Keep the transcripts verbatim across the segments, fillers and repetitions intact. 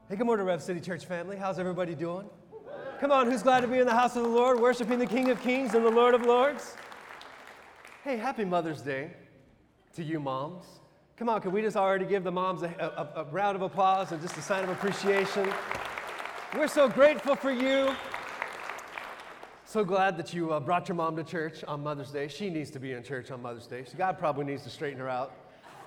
Hey, good morning, Rev City Church family. How's everybody doing? Come on, who's glad to be in the house of the Lord, worshiping the King of Kings and the Lord of Lords? Hey, happy Mother's Day to you moms. Come on, can we just already give the moms a, a, a round of applause and just a sign of appreciation? We're so grateful for you. So glad that you uh, brought your mom to church on Mother's Day. She needs to be in church on Mother's Day. God probably needs to straighten her out.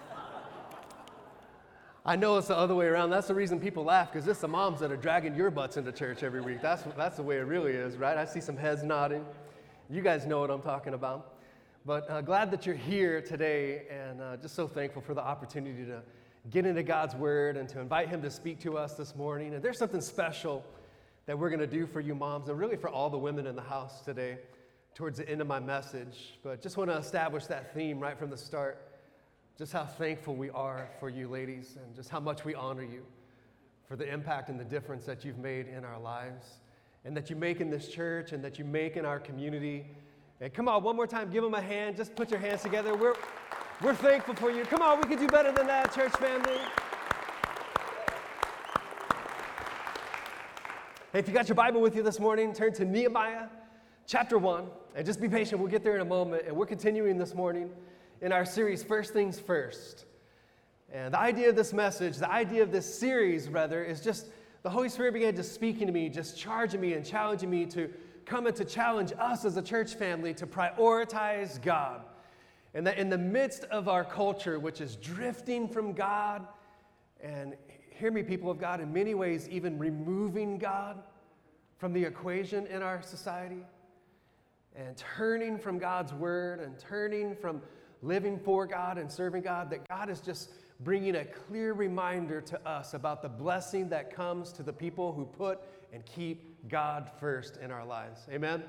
I know it's the other way around. That's the reason people laugh, because it's the moms that are dragging your butts into church every week. That's, that's the way it really is, right? I see some heads nodding. You guys know what I'm talking about. But uh, glad that you're here today, and uh, just so thankful for the opportunity to get into God's Word and to invite Him to speak to us this morning. And there's something special that we're going to do for you moms, and really for all the women in the house today towards the end of my message. But just want to establish that theme right from the start. Just how thankful we are for you ladies, and just how much we honor you for the impact and the difference that you've made in our lives, and that you make in this church, and that you make in our community. And come on, one more time, give them a hand. Just put your hands together. We're, we're thankful for you. Come on, we could do better than that, church family. Hey, if you got your Bible with you this morning, turn to Nehemiah chapter one, and just be patient. We'll get there in a moment. And we're continuing this morning in our series, First Things First. And the idea of this message, the idea of this series, rather, is just the Holy Spirit began just speaking to me, just charging me and challenging me to come and to challenge us as a church family to prioritize God. And that in the midst of our culture, which is drifting from God, and hear me, people of God, in many ways, even removing God from the equation in our society, and turning from God's word, and turning from living for God and serving God, that God is just bringing a clear reminder to us about the blessing that comes to the people who put and keep God first in our lives. Amen?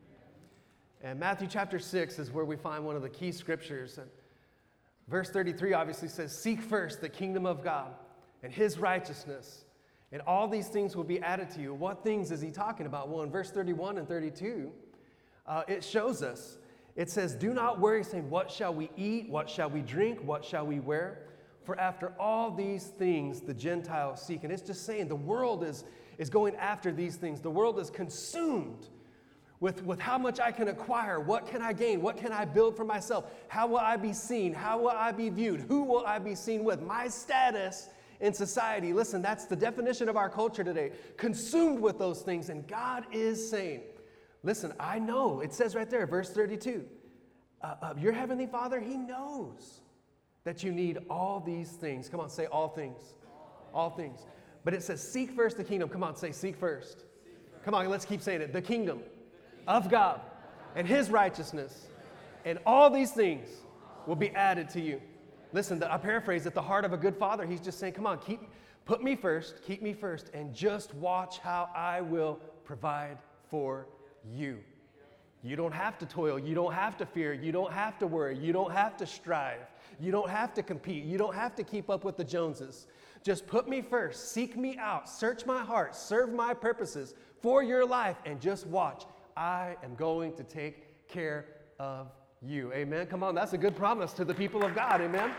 And Matthew chapter six is where we find one of the key scriptures. And verse thirty-three obviously says, "Seek first the kingdom of God and His righteousness, and all these things will be added to you." What things is He talking about? Well, in verse thirty-one and thirty-two, uh, it shows us. It says, "Do not worry, saying, what shall we eat? What shall we drink? What shall we wear? For after all these things the Gentiles seek." And it's just saying the world is, is going after these things. The world is consumed with, with how much I can acquire. What can I gain? What can I build for myself? How will I be seen? How will I be viewed? Who will I be seen with? My status in society. Listen, that's the definition of our culture today. Consumed with those things. And God is saying, listen, I know. It says right there, verse thirty-two, uh, uh, your heavenly Father, He knows that you need all these things. Come on, say all things. All things. But it says, seek first the kingdom. Come on, say seek first. Come on, let's keep saying it. The kingdom of God and His righteousness, and all these things will be added to you. Listen, I paraphrase, at the heart of a good father, He's just saying, come on, keep, put me first, keep me first, and just watch how I will provide for you. You don't have to toil. You don't have to fear. You don't have to worry. You don't have to strive. You don't have to compete. You don't have to keep up with the Joneses. Just put me first. Seek me out. Search my heart. Serve my purposes for your life. And just watch. I am going to take care of you. Amen. Come on. That's a good promise to the people of God. Amen.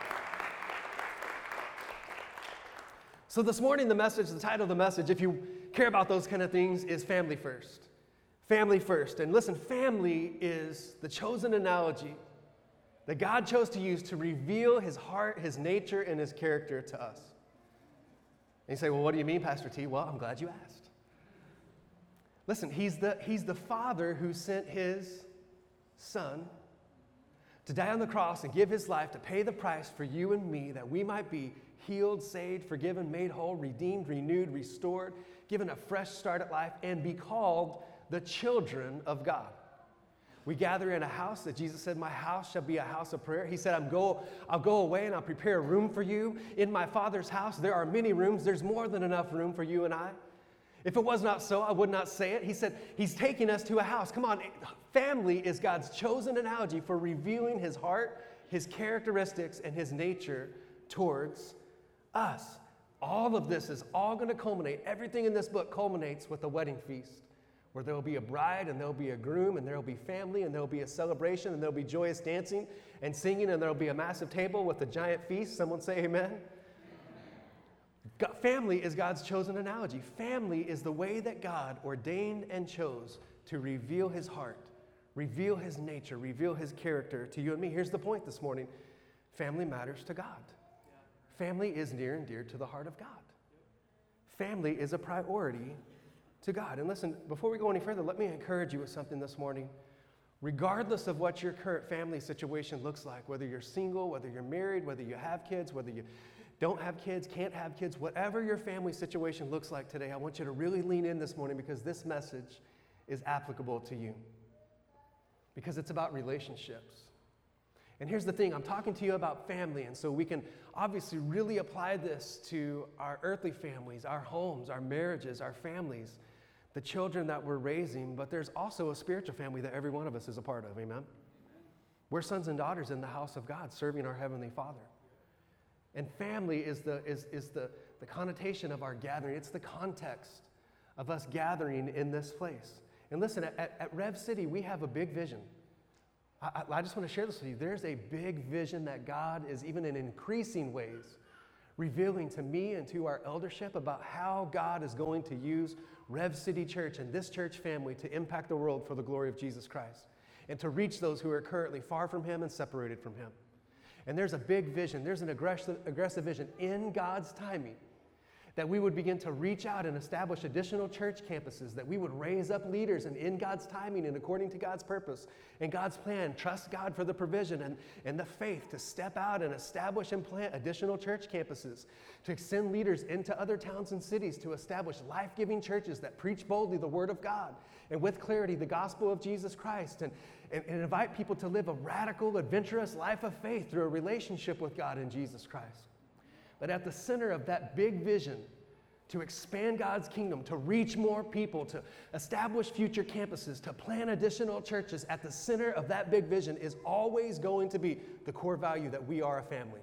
So this morning, the message, the title of the message, if you care about those kind of things, is Family First. Family first. And listen, family is the chosen analogy that God chose to use to reveal His heart, His nature, and His character to us. And you say, well, what do you mean, Pastor T? Well, I'm glad you asked. Listen, He's the, he's the Father who sent His Son to die on the cross and give His life to pay the price for you and me, that we might be healed, saved, forgiven, made whole, redeemed, renewed, restored, given a fresh start at life, and be called the children of God. We gather in a house that Jesus said, my house shall be a house of prayer. He said, I'm go, I'll go away and I'll prepare a room for you. In my Father's house, there are many rooms. There's more than enough room for you and I. If it was not so, I would not say it. He said, He's taking us to a house. Come on, family is God's chosen analogy for revealing His heart, His characteristics, and His nature towards us. All of this is all going to culminate. Everything in this book culminates with a wedding feast, where there will be a bride and there will be a groom and there will be family and there will be a celebration and there will be joyous dancing and singing and there will be a massive table with a giant feast. Someone say amen. God, family is God's chosen analogy. Family is the way that God ordained and chose to reveal his heart, reveal his nature, reveal his character to you and me. Here's the point this morning. Family matters to God. Family is near and dear to the heart of God. Family is a priority to God. And listen, before we go any further, let me encourage you with something this morning. Regardless of what your current family situation looks like, whether you're single, whether you're married, whether you have kids, whether you don't have kids, can't have kids, whatever your family situation looks like today, I want you to really lean in this morning because this message is applicable to you. Because it's about relationships. And here's the thing, I'm talking to you about family, and so we can obviously really apply this to our earthly families, our homes, our marriages, our families, the children that we're raising, but there's also a spiritual family that every one of us is a part of, amen? We're sons and daughters in the house of God, serving our Heavenly Father. And family is the, is, is the, the connotation of our gathering. It's the context of us gathering in this place. And listen, at, at Rev City, we have a big vision. I, I just want to share this with you. There's a big vision that God is, even in increasing ways, revealing to me and to our eldership about how God is going to use Rev City Church and this church family to impact the world for the glory of Jesus Christ and to reach those who are currently far from him and separated from him. And there's a big vision. There's an aggressive, aggressive vision in God's timing that we would begin to reach out and establish additional church campuses, that we would raise up leaders and in God's timing and according to God's purpose and God's plan, trust God for the provision and, and the faith to step out and establish and plant additional church campuses, to send leaders into other towns and cities to establish life-giving churches that preach boldly the word of God and with clarity the gospel of Jesus Christ and, and, and invite people to live a radical, adventurous life of faith through a relationship with God in Jesus Christ. But at the center of that big vision to expand God's kingdom, to reach more people, to establish future campuses, to plant additional churches, at the center of that big vision is always going to be the core value that we are a family.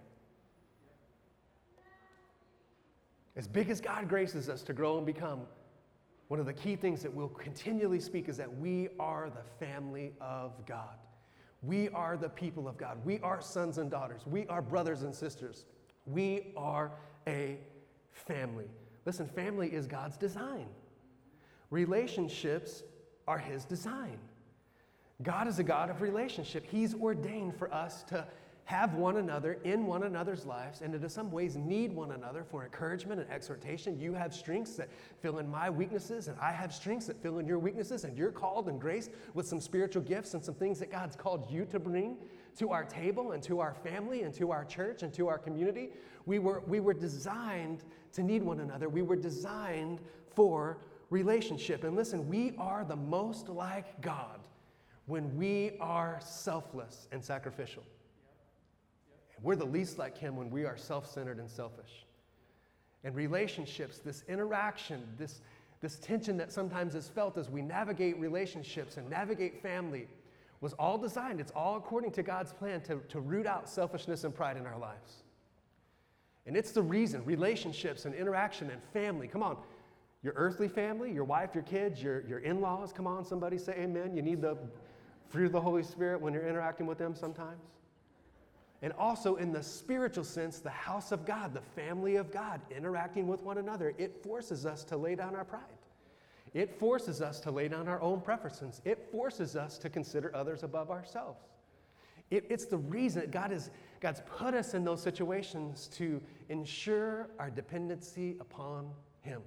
As big as God graces us to grow and become, one of the key things that we'll continually speak is that we are the family of God. We are the people of God. We are sons and daughters. We are brothers and sisters. We are a family. Listen, family is God's design. Relationships are his design. God is a God of relationship. He's ordained for us to have one another in one another's lives and in some ways need one another for encouragement and exhortation. You have strengths that fill in my weaknesses, and I have strengths that fill in your weaknesses, and you're called and graced with some spiritual gifts and some things that God's called you to bring to our table and to our family and to our church and to our community. We were, we were designed to need one another. We were designed for relationship. And listen, we are the most like God when we are selfless and sacrificial. We're the least like him when we are self-centered and selfish. And relationships, this interaction, this, this tension that sometimes is felt as we navigate relationships and navigate family was all designed, it's all according to God's plan to, to root out selfishness and pride in our lives. And it's the reason, relationships and interaction and family, come on, your earthly family, your wife, your kids, your, your in-laws, come on, somebody say amen. You need the fruit of the Holy Spirit when you're interacting with them sometimes. And also in the spiritual sense, the house of God, the family of God, interacting with one another, it forces us to lay down our pride. It forces us to lay down our own preferences. It forces us to consider others above ourselves. It, it's the reason God is, God's put us in those situations to ensure our dependency upon him.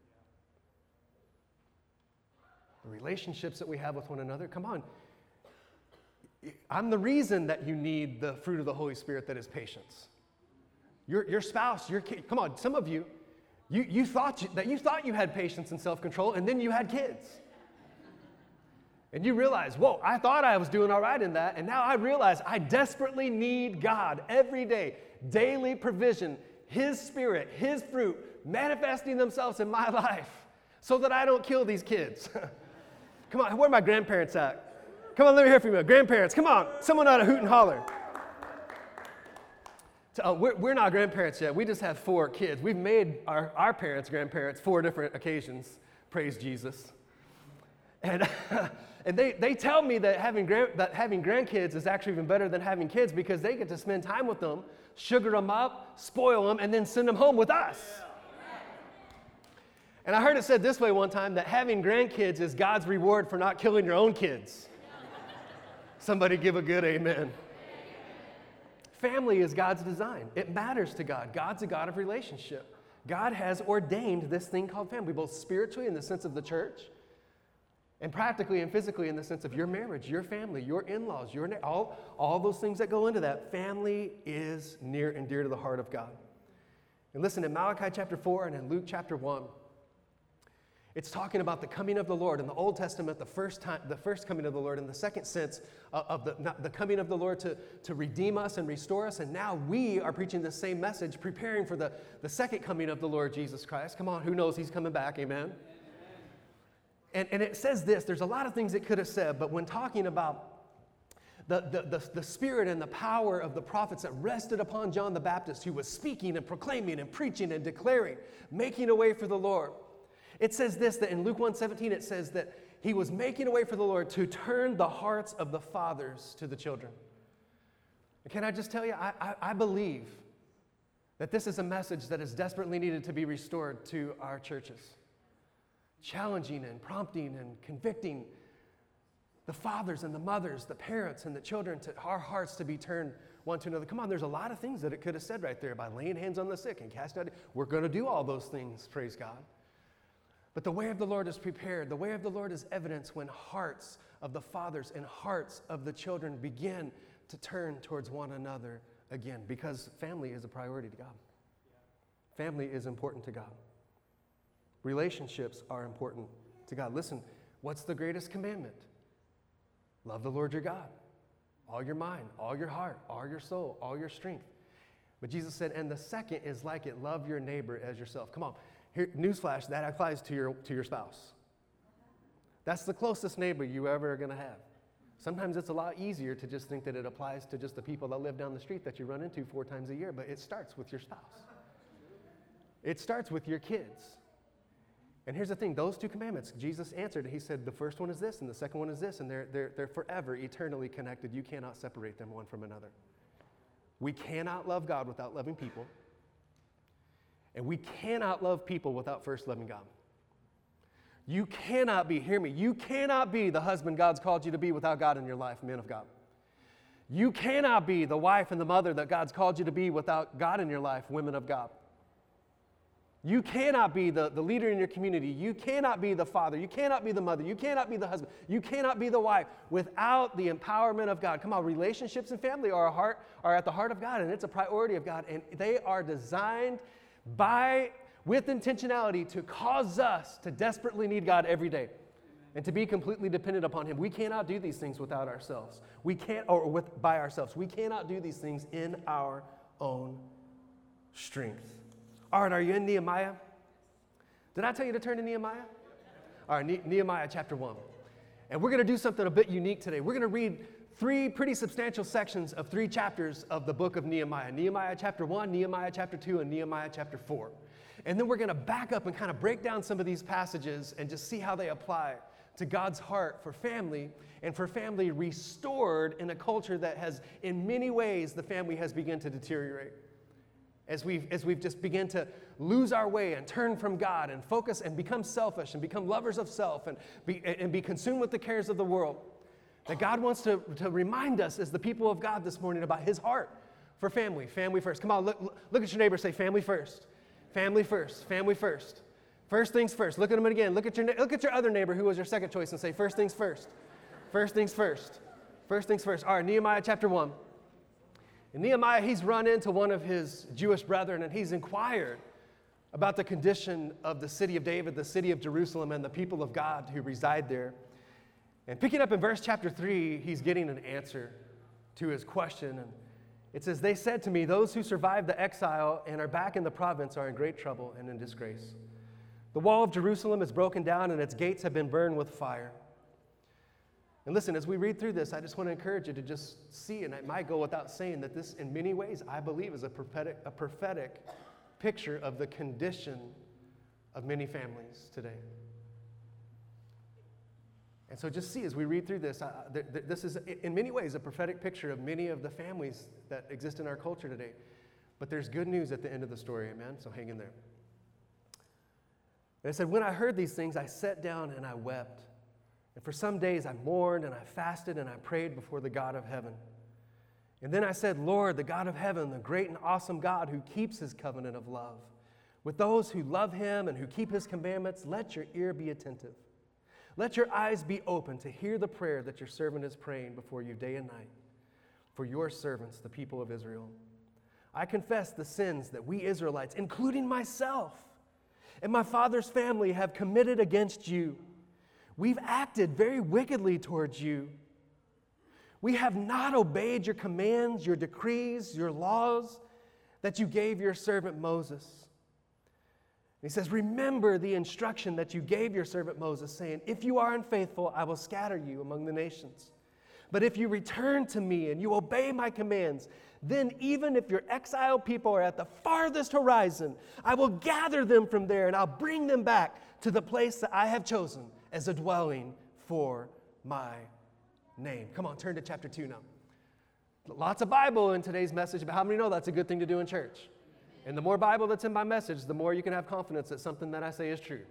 The relationships that we have with one another, come on. I'm the reason that you need the fruit of the Holy Spirit that is patience. Your, your spouse, your kid, come on, some of you, you, you thought you, that you thought you had patience and self-control, and then you had kids. And you realize, whoa, I thought I was doing all right in that, and now I realize I desperately need God every day, daily provision, his spirit, his fruit, manifesting themselves in my life so that I don't kill these kids. Come on, where are my grandparents at? Come on, let me hear from you. Grandparents, come on. Someone ought to hoot and holler. So, uh, we're, we're not grandparents yet. We just have four kids. We've made our, our parents grandparents four different occasions. Praise Jesus. And, and they, they tell me that having, grand, that having grandkids is actually even better than having kids because they get to spend time with them, sugar them up, spoil them, and then send them home with us. And I heard it said this way one time, that having grandkids is God's reward for not killing your own kids. Somebody give a good amen. Family is God's design. It matters to God. God's a God of relationship. God has ordained this thing called family, both spiritually in the sense of the church, and practically and physically in the sense of your marriage, your family, your in-laws, your na- all, all those things that go into that. Family is near and dear to the heart of God. And listen, in Malachi chapter four and in Luke chapter one, it's talking about the coming of the Lord. In the Old Testament, the first time, the first coming of the Lord, in the second sense of, of the, not the coming of the Lord to, to redeem us and restore us. And now we are preaching the same message, preparing for the, the second coming of the Lord Jesus Christ. Come on, who knows he's coming back, amen? And, and it says this, there's a lot of things it could have said, but when talking about the, the, the, the spirit and the power of the prophets that rested upon John the Baptist, who was speaking and proclaiming and preaching and declaring, making a way for the Lord. It says this, that in Luke one seventeen, it says that he was making a way for the Lord to turn the hearts of the fathers to the children. And can I just tell you, I, I, I believe that this is a message that is desperately needed to be restored to our churches. Challenging and prompting and convicting the fathers and the mothers, the parents and the children, to our hearts to be turned one to another. Come on, there's a lot of things that it could have said right there by laying hands on the sick and casting out. We're going to do all those things, praise God. But the way of the Lord is prepared. The way of the Lord is evidence when hearts of the fathers and hearts of the children begin to turn towards one another again, because family is a priority to God. Family is important to God. Relationships are important to God. Listen, what's the greatest commandment? Love the Lord your God. All your mind, all your heart, all your soul, all your strength. But Jesus said, and the second is like it, love your neighbor as yourself. Come on. Here, newsflash, that applies to your, to your spouse. That's the closest neighbor you ever are going to have. Sometimes it's a lot easier to just think that it applies to just the people that live down the street that you run into four times a year, but it starts with your spouse. It starts with your kids. And here's the thing, those two commandments, Jesus answered, he said, the first one is this, and the second one is this, and they're, they're, they're forever, eternally connected. You cannot separate them one from another. We cannot love God without loving people. And we cannot love people without first loving God. You cannot be, hear me, you cannot be the husband God's called you to be without God in your life, man of God. You cannot be the wife and the mother that God's called you to be without God in your life, women of God. You cannot be the, the leader in your community. You cannot be the father. You cannot be the mother. You cannot be the husband. You cannot be the wife without the empowerment of God. Come on, relationships and family are, a heart, are at the heart of God, and it's a priority of God, and they are designed by, with intentionality to cause us to desperately need God every day and to be completely dependent upon Him. We cannot do these things without ourselves. We can't, or with, by ourselves. We cannot do these things in our own strength. All right, are you in Nehemiah? Did I tell you to turn to Nehemiah? All right, ne- Nehemiah chapter one. And we're going to do something a bit unique today. We're going to read three pretty substantial sections of three chapters of the book of Nehemiah. Nehemiah chapter one, Nehemiah chapter two, and Nehemiah chapter four. And then we're going to back up and kind of break down some of these passages and just see how they apply to God's heart for family, and for family restored in a culture that has, in many ways, the family has begun to deteriorate. As we've, as we've just begun to lose our way and turn from God and focus and become selfish and become lovers of self and be, and be consumed with the cares of the world. That God wants to, to remind us as the people of God this morning about His heart for family. Family first. Come on, look, look at your neighbor, say family first. Family first. Family first. First things first. Look at them again. Look at your, look at your other neighbor who was your second choice and say first things first. First things first. First things first. All right, Nehemiah chapter one. And Nehemiah, he's run into one of his Jewish brethren and he's inquired about the condition of the city of David, the city of Jerusalem, and the people of God who reside there. And picking up in verse chapter three, he's getting an answer to his question. And it says, they said to me, those who survived the exile and are back in the province are in great trouble and in disgrace. The wall of Jerusalem is broken down and its gates have been burned with fire. And listen, as we read through this, I just want to encourage you to just see, and it might go without saying, that this, in many ways, I believe is a prophetic, a prophetic picture of the condition of many families today. And so just see, as we read through this, uh, th- th- this is, in many ways, a prophetic picture of many of the families that exist in our culture today. But there's good news at the end of the story, amen? So hang in there. And it said, when I heard these things, I sat down and I wept. And for some days I mourned and I fasted and I prayed before the God of heaven. And then I said, Lord, the God of heaven, the great and awesome God who keeps his covenant of love with those who love him and who keep his commandments, let your ear be attentive. Let your eyes be open to hear the prayer that your servant is praying before you day and night for your servants, the people of Israel. I confess the sins that we Israelites, including myself and my father's family, have committed against you. We've acted very wickedly towards you. We have not obeyed your commands, your decrees, your laws that you gave your servant Moses. He says, remember the instruction that you gave your servant Moses, saying, if you are unfaithful, I will scatter you among the nations. But if you return to me and you obey my commands, then even if your exiled people are at the farthest horizon, I will gather them from there and I'll bring them back to the place that I have chosen as a dwelling for my name. Come on, turn to chapter two now. Lots of Bible in today's message, but how many know that's a good thing to do in church? And the more Bible that's in my message, the more you can have confidence that something that I say is true.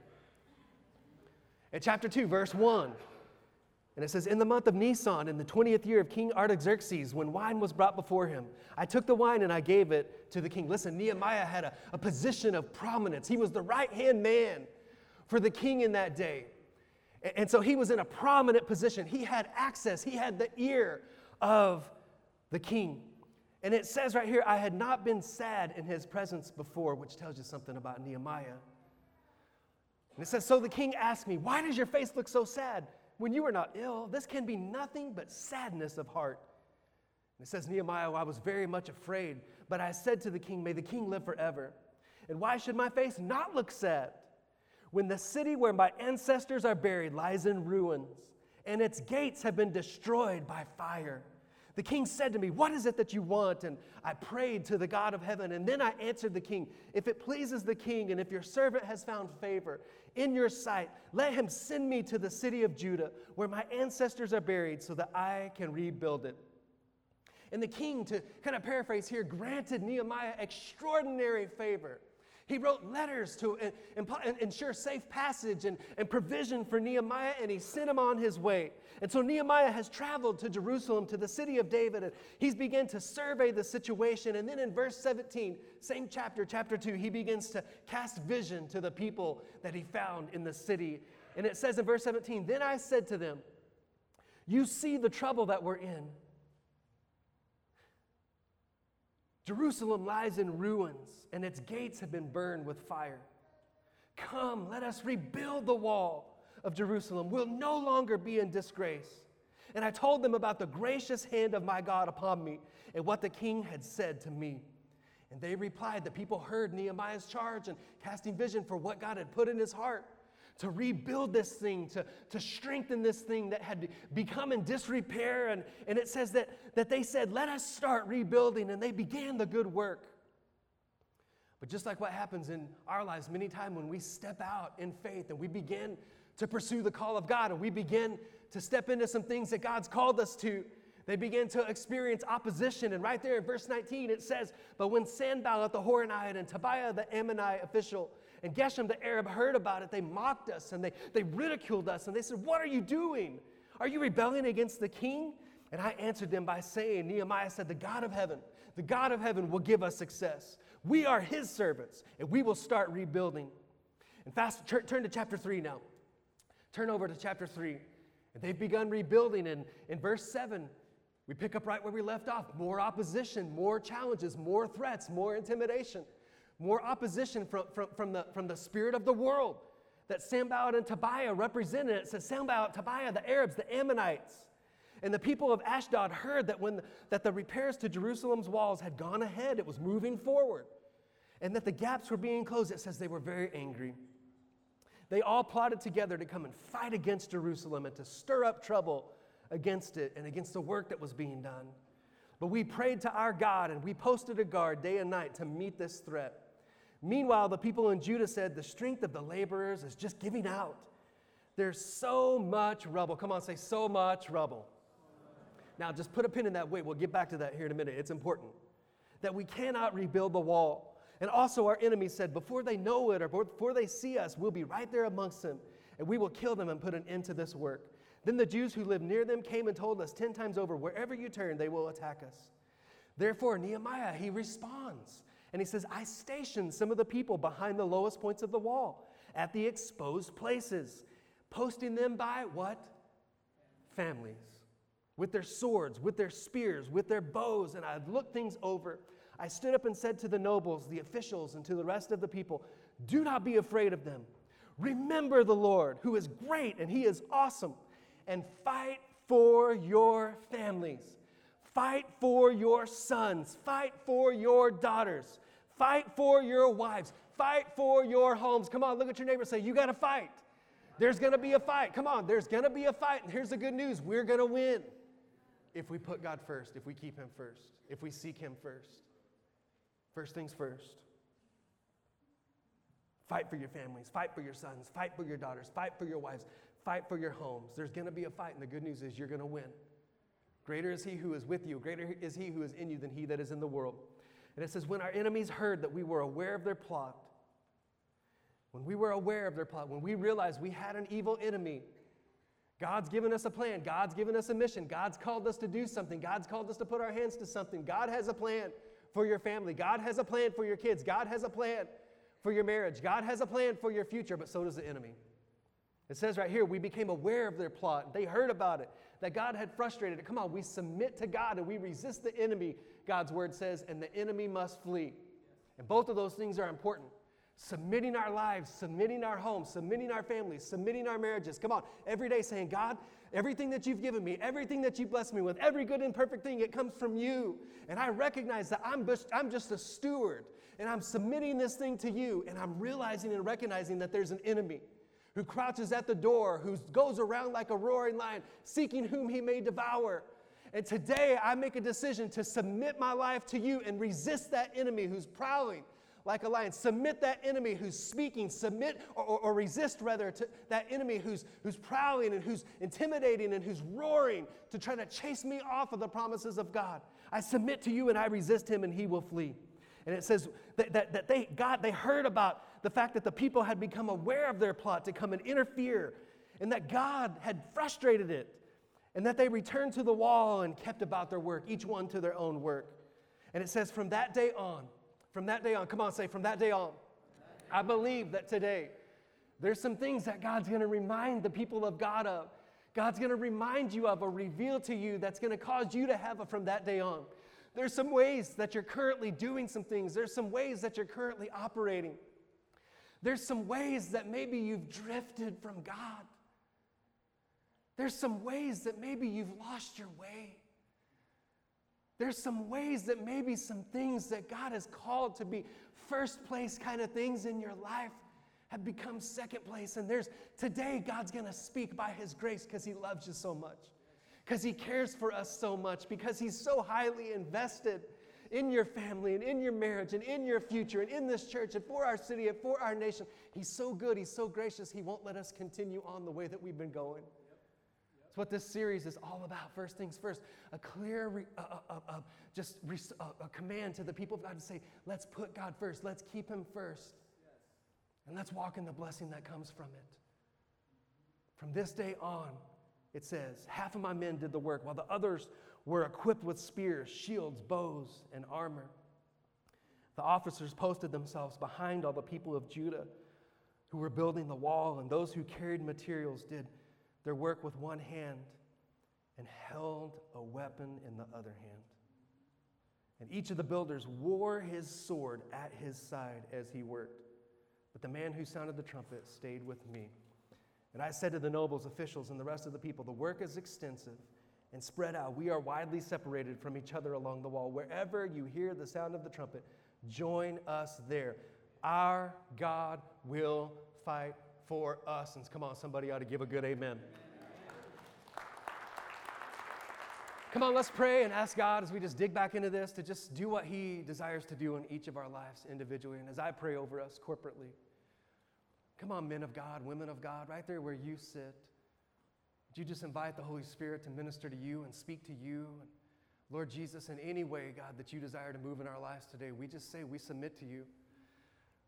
In chapter two, verse one, and it says, in the month of Nisan, in the twentieth year of King Artaxerxes, when wine was brought before him, I took the wine and I gave it to the king. Listen, Nehemiah had a, a position of prominence. He was the right-hand man for the king in that day. And, and so he was in a prominent position. He had access. He had the ear of the king. And it says right here, I had not been sad in his presence before, which tells you something about Nehemiah. And it says, so the king asked me, why does your face look so sad when you are not ill? This can be nothing but sadness of heart. And it says, Nehemiah, well, I was very much afraid, but I said to the king, may the king live forever. And why should my face not look sad when the city where my ancestors are buried lies in ruins and its gates have been destroyed by fire? The king said to me, what is it that you want? And I prayed to the God of heaven. And then I answered the king, if it pleases the king, and if your servant has found favor in your sight, let him send me to the city of Judah, where my ancestors are buried, so that I can rebuild it. And the king, to kind of paraphrase here, granted Nehemiah extraordinary favor. He wrote letters to ensure safe passage and, and provision for Nehemiah, and he sent him on his way. And so Nehemiah has traveled to Jerusalem, to the city of David, and he's begun to survey the situation. And then in verse seventeen, same chapter, chapter two, he begins to cast vision to the people that he found in the city. And it says in verse seventeen, then I said to them, you see the trouble that we're in. Jerusalem lies in ruins, and its gates have been burned with fire. Come, let us rebuild the wall of Jerusalem. We'll no longer be in disgrace. And I told them about the gracious hand of my God upon me and what the king had said to me. And they replied, the people heard Nehemiah's charge and casting vision for what God had put in his heart to rebuild this thing, to, to strengthen this thing that had become in disrepair. And, and it says that, that they said, let us start rebuilding, and they began the good work. But just like what happens in our lives many times when we step out in faith and we begin to pursue the call of God and we begin to step into some things that God's called us to, they begin to experience opposition. And right there in verse nineteen, it says, but when Sanballat the Horonite and Tobiah the Ammonite official and Geshem the Arab heard about it, they mocked us and they, they ridiculed us. And they said, what are you doing? Are you rebelling against the king? And I answered them by saying, Nehemiah said, the God of heaven, the God of heaven will give us success. We are his servants, and we will start rebuilding. And fast, turn to chapter three now. Turn over to chapter three. And they've begun rebuilding. And in verse seven, we pick up right where we left off. More opposition, more challenges, more threats, more intimidation, more opposition from, from, from, the, from the spirit of the world that Sanballat and Tobiah represented. It says Sanballat, Tobiah, the Arabs, the Ammonites. And the people of Ashdod heard that when the, that the repairs to Jerusalem's walls had gone ahead, it was moving forward, and that the gaps were being closed. It says they were very angry. They all plotted together to come and fight against Jerusalem and to stir up trouble against it and against the work that was being done. But we prayed to our God, and we posted a guard day and night to meet this threat. Meanwhile, the people in Judah said, the strength of the laborers is just giving out. There's so much rubble. Come on, say so much rubble. Now, just put a pin in that. Wait, we'll get back to that here in a minute. It's important that we cannot rebuild the wall And also our enemies said, before they know it or before they see us, we'll be right there amongst them, and we will kill them and put an end to this work. Then the Jews who lived near them came and told us ten times over, wherever you turn, they will attack us. Therefore, Nehemiah, he responds, and he says, I stationed some of the people behind the lowest points of the wall at the exposed places, posting them by what? Families. With their swords, with their spears, with their bows, and I looked things over. I stood up and said to the nobles, the officials, and to the rest of the people, do not be afraid of them. Remember the Lord, who is great and he is awesome, and fight for your families. Fight for your sons. Fight for your daughters. Fight for your wives. Fight for your homes. Come on, look at your neighbor and say, you got to fight. There's going to be a fight. Come on, there's going to be a fight. And here's the good news. We're going to win if we put God first, if we keep him first, if we seek him first. First things first. Fight for your families. Fight for your sons. Fight for your daughters. Fight for your wives. Fight for your homes. There's going to be a fight, and the good news is you're going to win. Greater is he who is with you. Greater is he who is in you than he that is in the world. And it says, when our enemies heard that we were aware of their plot, when we were aware of their plot, when we realized we had an evil enemy, God's given us a plan. God's given us a mission. God's called us to do something. God's called us to put our hands to something. God has a plan for your family. God has a plan for your kids. God has a plan for your marriage. God has a plan for your future, but so does the enemy. It says right here, we became aware of their plot. They heard about it, that God had frustrated it. Come on, we submit to God and we resist the enemy, God's word says, and the enemy must flee. And both of those things are important. Submitting our lives, submitting our homes, submitting our families, submitting our marriages. Come on, every day saying, God, everything that you've given me, everything that you blessed me with, every good and perfect thing, it comes from you. And I recognize that I'm just, I'm just a steward, and I'm submitting this thing to you, and I'm realizing and recognizing that there's an enemy who crouches at the door, who goes around like a roaring lion, seeking whom he may devour. And today I make a decision to submit my life to you and resist that enemy who's prowling like a lion. Submit that enemy who's speaking. Submit or, or, or resist, rather, to that enemy who's, who's prowling and who's intimidating and who's roaring to try to chase me off of the promises of God. I submit to you and I resist him and he will flee. And it says that, that, that they, God, they heard about the fact that the people had become aware of their plot to come and interfere, and that God had frustrated it, and that they returned to the wall and kept about their work, each one to their own work. And it says from that day on, from that day on, come on, say from that day on, I believe that today there's some things that God's going to remind the people of God of. God's going to remind you of or reveal to you that's going to cause you to have a from that day on. There's some ways that you're currently doing some things. There's some ways that you're currently operating. There's some ways that maybe you've drifted from God. There's some ways that maybe you've lost your way. There's some ways that maybe some things that God has called to be first place kind of things in your life have become second place. And there's today God's going to speak by his grace because he loves you so much. Because he cares for us so much, because he's so highly invested in your family and in your marriage and in your future and in this church and for our city and for our nation. He's so good. He's so gracious. He won't let us continue on the way that we've been going. That's what this series is all about. First things first, a clear, re, uh, uh, uh, uh, just re, uh, a command to the people of God to say, let's put God first. Let's keep him first. And let's walk in the blessing that comes from it. From this day on, it says, half of my men did the work, while the others were equipped with spears, shields, bows, and armor. The officers posted themselves behind all the people of Judah who were building the wall, and those who carried materials did their work with one hand and held a weapon in the other hand. And each of the builders wore his sword at his side as he worked. But the man who sounded the trumpet stayed with me. And I said to the nobles, officials, and the rest of the people, the work is extensive and spread out. We are widely separated from each other along the wall. Wherever you hear the sound of the trumpet, join us there. Our God will fight for us. And come on, somebody ought to give a good amen. Come on, let's pray and ask God as we just dig back into this to just do what he desires to do in each of our lives individually. And as I pray over us corporately, come on, men of God, women of God, right there where you sit. Would you just invite the Holy Spirit to minister to you and speak to you? And Lord Jesus, in any way, God, that you desire to move in our lives today, we just say we submit to you.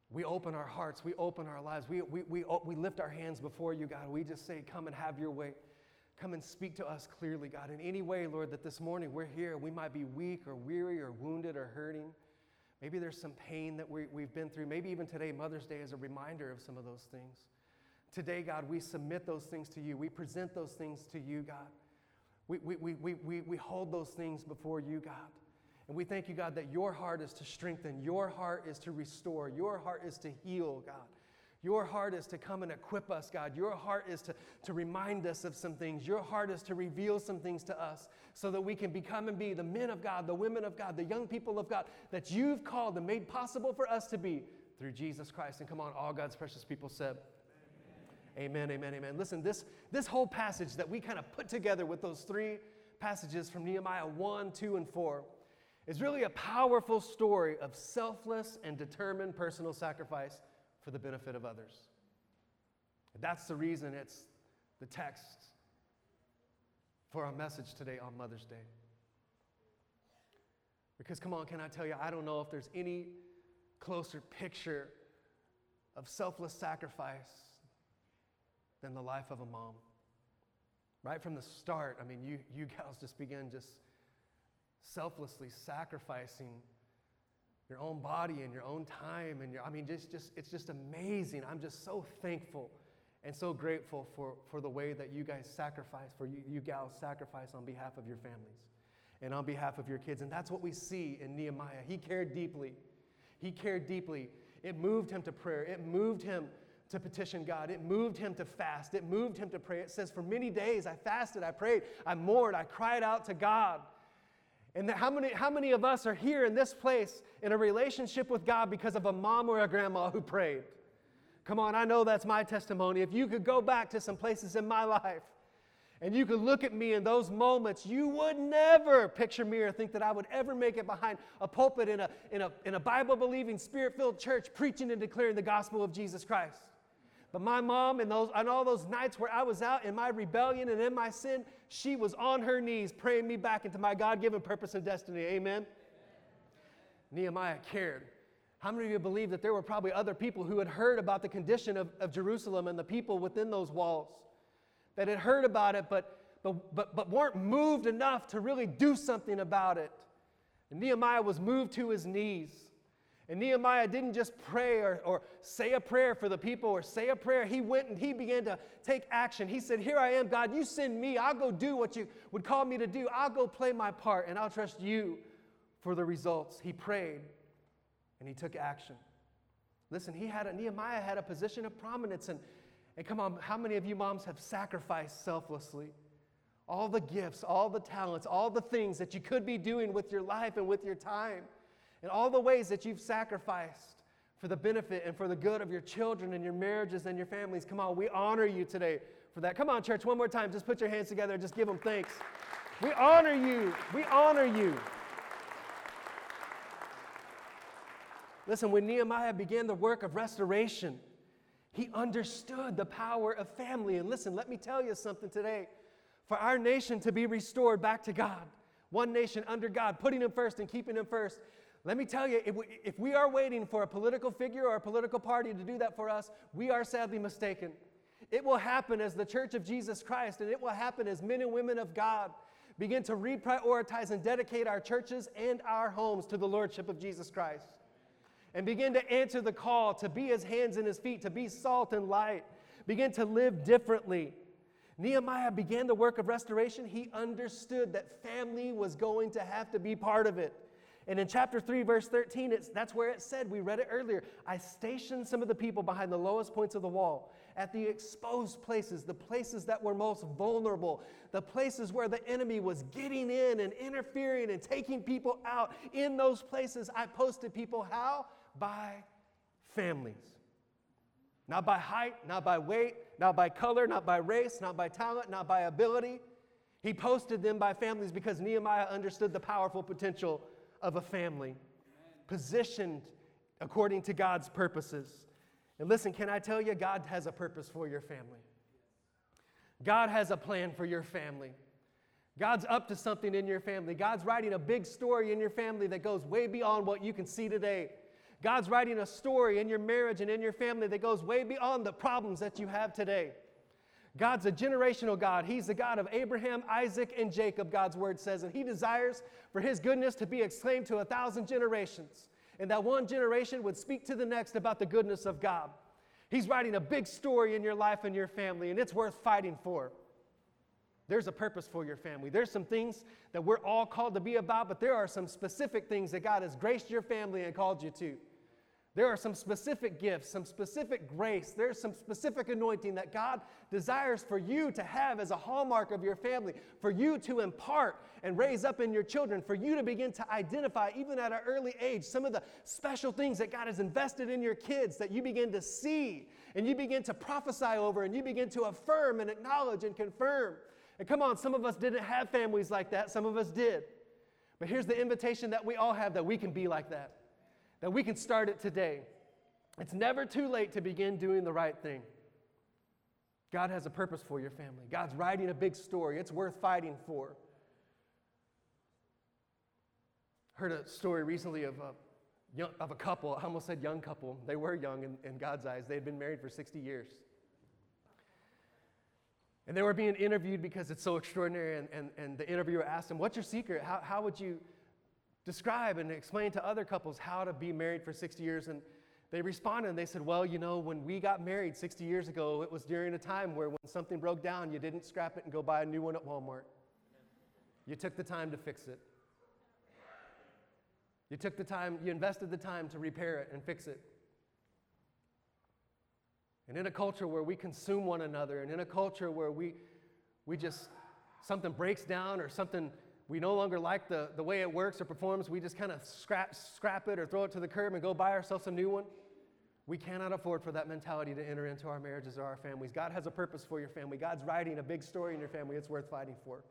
we open our hearts, we open our lives, we, we, we, we lift our hands before you, God. We just say, come and have your way. Come and speak to us clearly, God. In any way, Lord, that this morning we're here, we might be weak or weary or wounded or hurting. Maybe there's some pain that we, we've been through. Maybe even today, Mother's Day, is a reminder of some of those things. Today, God, we submit those things to you. We present those things to you, God. We, we, we, we, we, we hold those things before you, God. And we thank you, God, that your heart is to strengthen. Your heart is to restore. Your heart is to heal, God. Your heart is to come and equip us, God. Your heart is to, to remind us of some things. Your heart is to reveal some things to us so that we can become and be the men of God, the women of God, the young people of God that you've called and made possible for us to be through Jesus Christ. And come on, all God's precious people said, amen, amen, amen. amen. Listen, this, this whole passage that we kind of put together with those three passages from Nehemiah one, two, and four is really a powerful story of selfless and determined personal sacrifice for the benefit of others. That's the reason it's the text for our message today on Mother's Day. Because come on, can I tell you, I don't know if there's any closer picture of selfless sacrifice than the life of a mom. Right from the start, I mean, you, you gals just begin just selflessly sacrificing your own body and your own time. And your, I mean, just, just, it's just amazing. I'm just so thankful and so grateful for, for the way that you guys sacrifice, for you, you gals sacrifice on behalf of your families and on behalf of your kids. And that's what we see in Nehemiah. He cared deeply. He cared deeply. It moved him to prayer. It moved him to petition God. It moved him to fast. It moved him to pray. It says, for many days I fasted, I prayed, I mourned, I cried out to God. And that how many, how many of us are here in this place in a relationship with God because of a mom or a grandma who prayed? Come on, I know that's my testimony. If you could go back to some places in my life and you could look at me in those moments, you would never picture me or think that I would ever make it behind a pulpit in a, in a, in a Bible-believing, Spirit-filled church preaching and declaring the gospel of Jesus Christ. But my mom, and those, on all those nights where I was out in my rebellion and in my sin, she was on her knees praying me back into my God-given purpose and destiny. Amen? Amen. Nehemiah cared. How many of you believe that there were probably other people who had heard about the condition of, of Jerusalem and the people within those walls, that had heard about it, but, but, but, but weren't moved enough to really do something about it? And Nehemiah was moved to his knees. And Nehemiah didn't just pray or, or say a prayer for the people or say a prayer. He went and he began to take action. He said, here I am, God, you send me. I'll go do what you would call me to do. I'll go play my part, and I'll trust you for the results. He prayed, and he took action. Listen, he had a, Nehemiah had a position of prominence. And, and come on, how many of you moms have sacrificed selflessly? All the gifts, all the talents, all the things that you could be doing with your life and with your time. And all the ways that you've sacrificed for the benefit and for the good of your children and your marriages and your families. Come on, we honor you today for that. Come on, church, one more time. Just put your hands together and just give them thanks. We honor you. We honor you. Listen, when Nehemiah began the work of restoration, he understood the power of family. And listen, let me tell you something today. For our nation to be restored back to God, one nation under God, putting Him first and keeping Him first, let me tell you, if we, if we are waiting for a political figure or a political party to do that for us, we are sadly mistaken. It will happen as the Church of Jesus Christ, and it will happen as men and women of God begin to reprioritize and dedicate our churches and our homes to the Lordship of Jesus Christ, and begin to answer the call to be His hands and His feet, to be salt and light, begin to live differently. Nehemiah began the work of restoration. He understood that family was going to have to be part of it. And in chapter three, verse thirteen, it's, that's where it said, we read it earlier, I stationed some of the people behind the lowest points of the wall, at the exposed places, the places that were most vulnerable, the places where the enemy was getting in and interfering and taking people out. In those places, I posted people. How? By families. Not by height, not by weight, not by color, not by race, not by talent, not by ability. He posted them by families because Nehemiah understood the powerful potential of a family, positioned according to God's purposes. And listen, can I tell you, God has a purpose for your family. God has a plan for your family. God's up to something in your family. God's writing a big story in your family that goes way beyond what you can see today. God's writing a story in your marriage and in your family that goes way beyond the problems that you have today. God's a generational God. He's the God of Abraham, Isaac, and Jacob, God's word says, and he desires for his goodness to be exclaimed to a thousand generations, and that one generation would speak to the next about the goodness of God. He's writing a big story in your life and your family, and it's worth fighting for. There's a purpose for your family. There's some things that we're all called to be about, but there are some specific things that God has graced your family and called you to. There are some specific gifts, some specific grace. There's some specific anointing that God desires for you to have as a hallmark of your family, for you to impart and raise up in your children, for you to begin to identify, even at an early age, some of the special things that God has invested in your kids that you begin to see and you begin to prophesy over and you begin to affirm and acknowledge and confirm. And come on, some of us didn't have families like that. Some of us did. But here's the invitation that we all have, that we can be like that. That we can start it today. It's never too late to begin doing the right thing. God has a purpose for your family. God's writing a big story. It's worth fighting for. Heard a story recently of a, young, of a couple. I almost said young couple. They were young in, in God's eyes. They had been married for sixty years. And they were being interviewed because it's so extraordinary. And, and, and the interviewer asked them, what's your secret? How, how would you describe and explain to other couples how to be married for sixty years? And they responded and they said, well, you know, when we got married sixty years ago, it was during a time where when something broke down, you didn't scrap it and go buy a new one at Walmart. You took the time to fix it. You took the time, you invested the time to repair it and fix it. And in a culture where we consume one another, and in a culture where we we just, something breaks down or something, we no longer like the, the way it works or performs, we just kind of scrap, scrap it or throw it to the curb and go buy ourselves a new one. We cannot afford for that mentality to enter into our marriages or our families. God has a purpose for your family. God's writing a big story in your family. It's worth fighting for.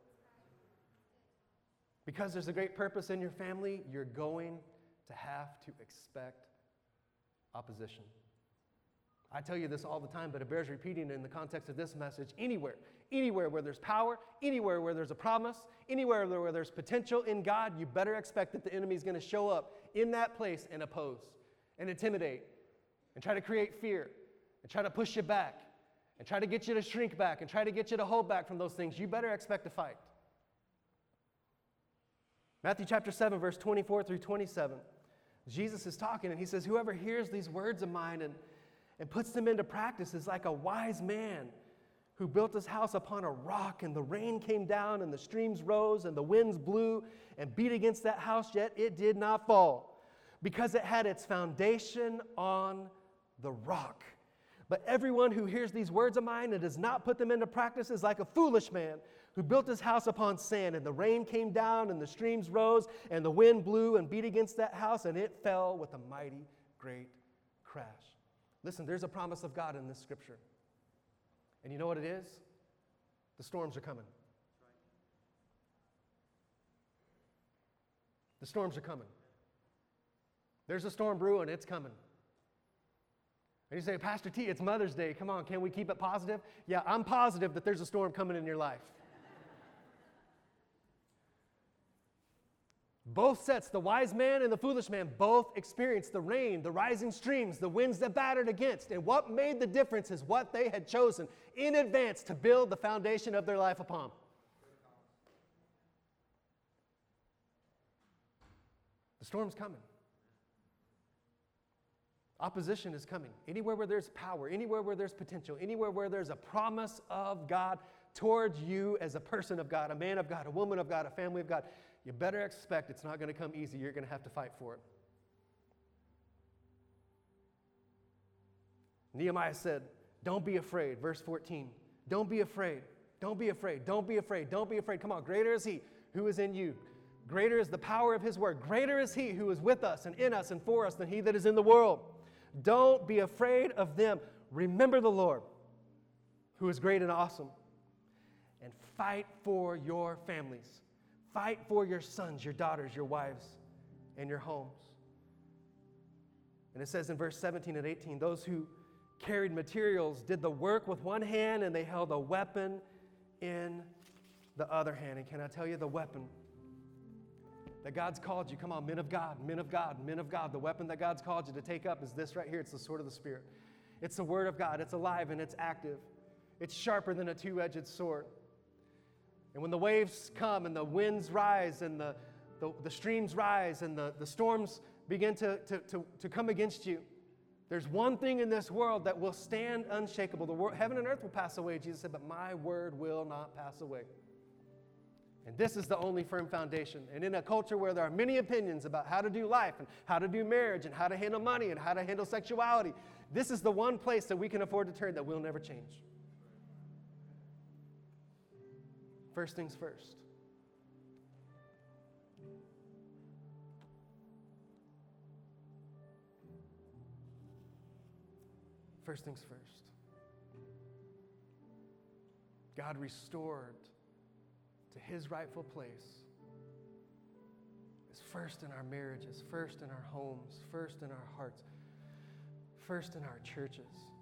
Because there's a great purpose in your family, you're going to have to expect opposition. I tell you this all the time, but it bears repeating in the context of this message. Anywhere, anywhere where there's power, anywhere where there's a promise, anywhere where there's potential in God, you better expect that the enemy is going to show up in that place and oppose and intimidate and try to create fear and try to push you back and try to get you to shrink back and try to get you to hold back from those things. You better expect a fight. Matthew chapter seven, verse twenty-four through twenty-seven. Jesus is talking and he says, whoever hears these words of mine and and puts them into practice is like a wise man who built his house upon a rock, and the rain came down and the streams rose and the winds blew and beat against that house, yet it did not fall because it had its foundation on the rock. But everyone who hears these words of mine and does not put them into practice is like a foolish man who built his house upon sand, and the rain came down and the streams rose and the wind blew and beat against that house, and it fell with a mighty great crash. Listen, there's a promise of God in this scripture. And you know what it is? The storms are coming. The storms are coming. There's a storm brewing, it's coming. And you say, Pastor T, it's Mother's Day. Come on, can we keep it positive? Yeah, I'm positive that there's a storm coming in your life. Both sets, the wise man and the foolish man, both experienced the rain, the rising streams, the winds that battered against. And what made the difference is what they had chosen in advance to build the foundation of their life upon. The storm's coming. Opposition is coming. Anywhere where there's power, anywhere where there's potential, anywhere where there's a promise of God towards you as a person of God, a man of God, a woman of God, a family of God, you better expect it's not going to come easy. You're going to have to fight for it. Nehemiah said, don't be afraid. Verse fourteen, don't be afraid. Don't be afraid. Don't be afraid. Don't be afraid. Come on, greater is he who is in you. Greater is the power of his word. Greater is he who is with us and in us and for us than he that is in the world. Don't be afraid of them. Remember the Lord, who is great and awesome, and fight for your families. Fight for your sons, your daughters, your wives, and your homes. And it says in verse seventeen and eighteen, those who carried materials did the work with one hand, and they held a weapon in the other hand. And can I tell you, the weapon that God's called you. Come on, men of God, men of God, men of God. The weapon that God's called you to take up is this right here. It's the sword of the Spirit. It's the word of God. It's alive and it's active. It's sharper than a two-edged sword. And when the waves come and the winds rise and the, the, the streams rise and the, the storms begin to, to, to, to come against you, there's one thing in this world that will stand unshakable. The world, heaven and earth will pass away, Jesus said, but my word will not pass away. And this is the only firm foundation. And in a culture where there are many opinions about how to do life and how to do marriage and how to handle money and how to handle sexuality, this is the one place that we can afford to turn that will never change. First things first. First things first. God restored to his rightful place is first in our marriages, first in our homes, first in our hearts, first in our churches.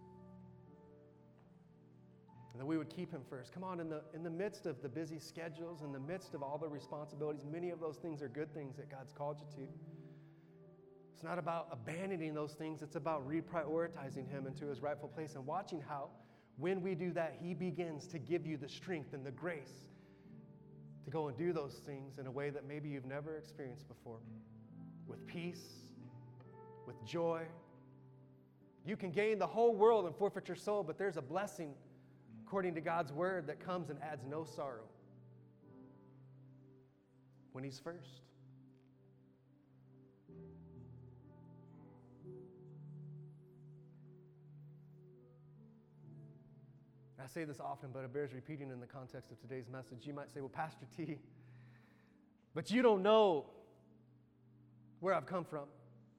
And that we would keep him first. Come on, in the, in the midst of the busy schedules, in the midst of all the responsibilities, many of those things are good things that God's called you to. It's not about abandoning those things. It's about reprioritizing him into his rightful place and watching how, when we do that, he begins to give you the strength and the grace to go and do those things in a way that maybe you've never experienced before. With peace, with joy. You can gain the whole world and forfeit your soul, but there's a blessing, according to God's word, that comes and adds no sorrow when he's first. I say this often, but it bears repeating in the context of today's message. You might say, well, Pastor T, but you don't know where I've come from.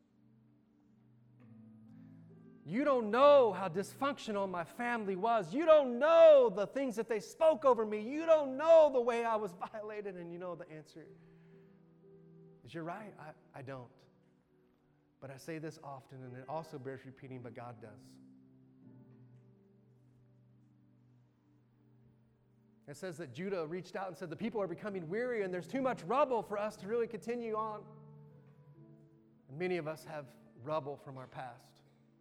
You don't know how dysfunctional my family was. You don't know the things that they spoke over me. You don't know the way I was violated. And you know the answer is you're right, I, I don't. But I say this often, and it also bears repeating, but God does. It says that Judah reached out and said, the people are becoming weary and there's too much rubble for us to really continue on. And many of us have rubble from our past.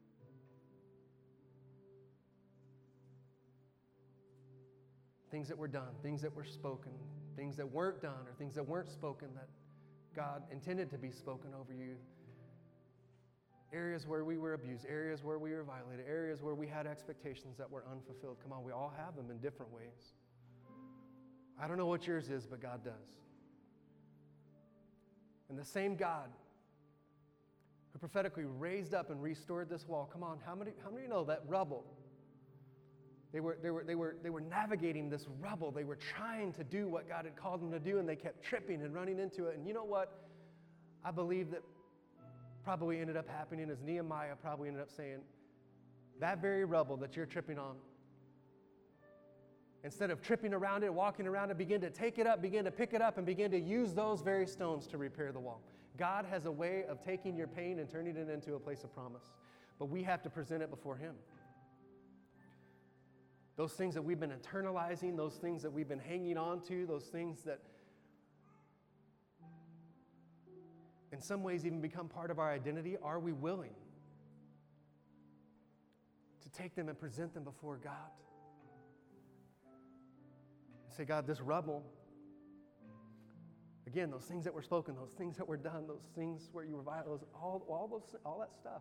Things that were done, things that were spoken, things that weren't done, or things that weren't spoken that God intended to be spoken over you. Areas where we were abused, areas where we were violated, areas where we had expectations that were unfulfilled. Come on, we all have them in different ways. I don't know what yours is, but God does. And the same God who prophetically raised up and restored this wall, come on, how many, how many know that rubble? They were, they, were, they, were, they were navigating this rubble. They were trying to do what God had called them to do, and they kept tripping and running into it. And you know what? I believe that probably ended up happening is Nehemiah probably ended up saying, that very rubble that you're tripping on, instead of tripping around it, walking around it, begin to take it up, begin to pick it up, and begin to use those very stones to repair the wall. God has a way of taking your pain and turning it into a place of promise. But we have to present it before him. Those things that we've been internalizing, those things that we've been hanging on to, those things that in some ways even become part of our identity, are we willing to take them and present them before God? Say, God, this rubble, again, those things that were spoken, those things that were done, those things where you were violent, all, all, those, all that stuff,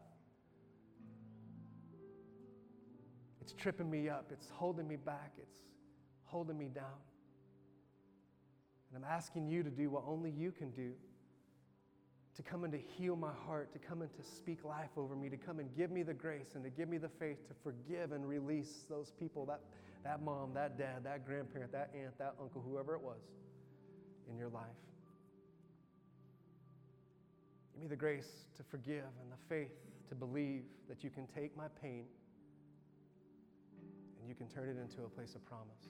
it's tripping me up. It's holding me back. It's holding me down. And I'm asking you to do what only you can do, to come and to heal my heart, to come and to speak life over me, to come and give me the grace and to give me the faith to forgive and release those people, that, that mom, that dad, that grandparent, that aunt, that uncle, whoever it was in your life. Give me the grace to forgive and the faith to believe that you can take my pain and you can turn it into a place of promise.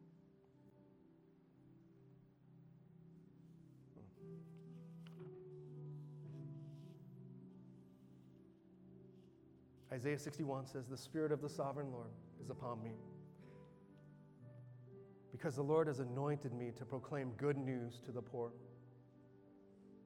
Isaiah sixty-one says, the Spirit of the Sovereign Lord is upon me, because the Lord has anointed me to proclaim good news to the poor.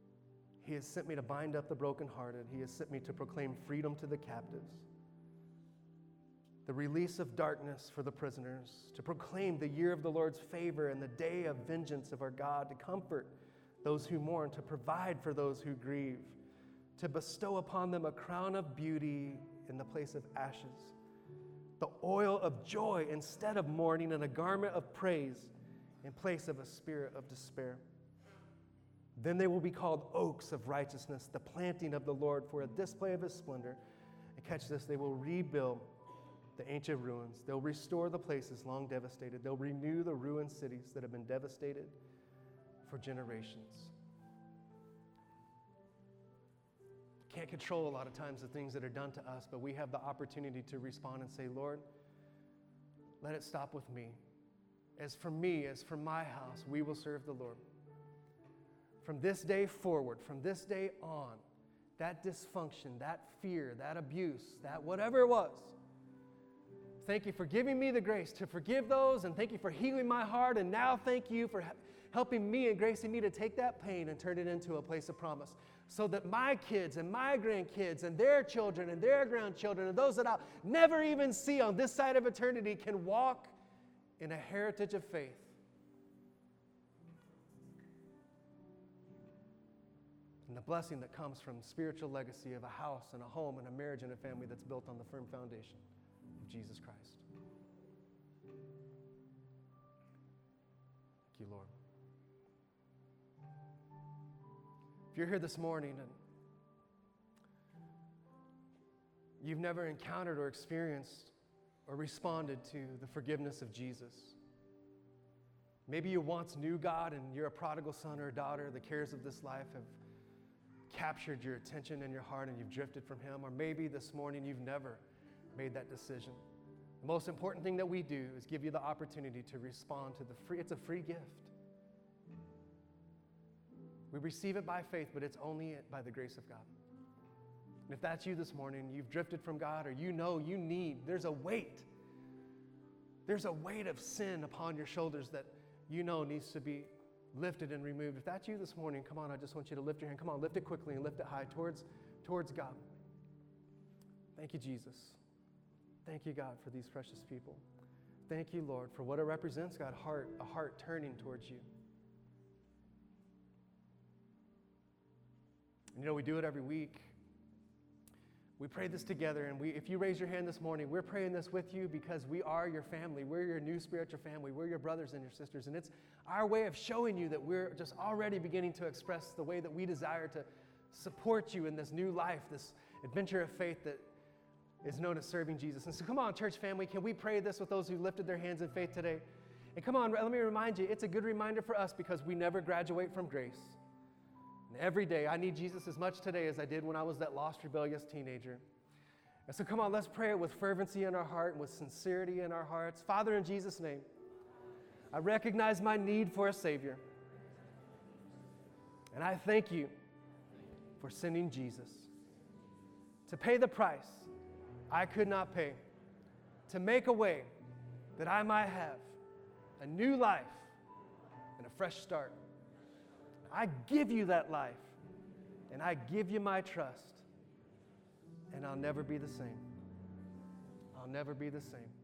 He has sent me to bind up the brokenhearted. He has sent me to proclaim freedom to the captives, the release of darkness for the prisoners, to proclaim the year of the Lord's favor and the day of vengeance of our God, to comfort those who mourn, to provide for those who grieve, to bestow upon them a crown of beauty in the place of ashes, the oil of joy instead of mourning, and a garment of praise in place of a spirit of despair. Then they will be called oaks of righteousness, the planting of the Lord for a display of his splendor. And catch this, they will rebuild the ancient ruins. They'll restore the places long devastated. They'll renew the ruined cities that have been devastated for generations. Can't control a lot of times the things that are done to us, but we have the opportunity to respond and say, Lord, let it stop with me. As for me, as for my house, we will serve the Lord. From this day forward, from this day on, that dysfunction, that fear, that abuse, that whatever it was, thank you for giving me the grace to forgive those, and thank you for healing my heart, and now thank you for helping me and gracing me to take that pain and turn it into a place of promise, so that my kids and my grandkids and their children and their grandchildren and those that I'll never even see on this side of eternity can walk in a heritage of faith. And the blessing that comes from spiritual legacy of a house and a home and a marriage and a family that's built on the firm foundation of Jesus Christ. Thank you, Lord. If you're here this morning and you've never encountered or experienced or responded to the forgiveness of Jesus, maybe you once knew God and you're a prodigal son or daughter, the cares of this life have captured your attention and your heart and you've drifted from him, or maybe this morning you've never made that decision. The most important thing that we do is give you the opportunity to respond to the free, it's a free gift. We receive it by faith, but it's only by the grace of God. And if that's you this morning, you've drifted from God, or you know you need, there's a weight. There's a weight of sin upon your shoulders that you know needs to be lifted and removed. If that's you this morning, come on, I just want you to lift your hand. Come on, lift it quickly and lift it high towards, towards God. Thank you, Jesus. Thank you, God, for these precious people. Thank you, Lord, for what it represents, God, heart, a heart turning towards you. And you know, we do it every week. We pray this together, and we, if you raise your hand this morning, we're praying this with you because we are your family. We're your new spiritual family. We're your brothers and your sisters, and it's our way of showing you that we're just already beginning to express the way that we desire to support you in this new life, this adventure of faith that is known as serving Jesus. And so come on, church family, can we pray this with those who lifted their hands in faith today? And come on, let me remind you, it's a good reminder for us because we never graduate from grace. And every day, I need Jesus as much today as I did when I was that lost, rebellious teenager. And so come on, let's pray it with fervency in our heart and with sincerity in our hearts. Father, in Jesus' name, I recognize my need for a Savior. And I thank you for sending Jesus to pay the price I could not pay, to make a way that I might have a new life and a fresh start. I give you that life, and I give you my trust, and I'll never be the same. I'll never be the same.